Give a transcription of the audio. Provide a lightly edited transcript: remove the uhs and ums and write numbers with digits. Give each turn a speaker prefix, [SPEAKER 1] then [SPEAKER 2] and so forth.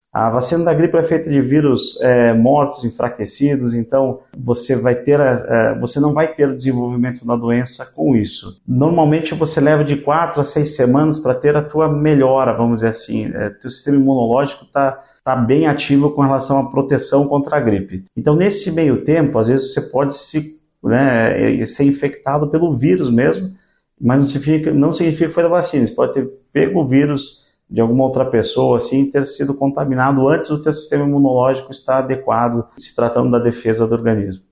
[SPEAKER 1] A vacina da gripe é feita de vírus mortos, enfraquecidos, então você não vai ter o desenvolvimento da doença com isso. Normalmente você leva de 4 a 6 semanas para ter a tua melhora, vamos dizer assim. Teu sistema imunológico está bem ativo com relação à proteção contra a gripe. Então nesse meio tempo, às vezes você pode ser infectado pelo vírus mesmo, mas não significa que foi da vacina. Você pode ter pego o vírus de alguma outra pessoa, assim, ter sido contaminado antes do teu sistema imunológico estar adequado, se tratando da defesa do organismo.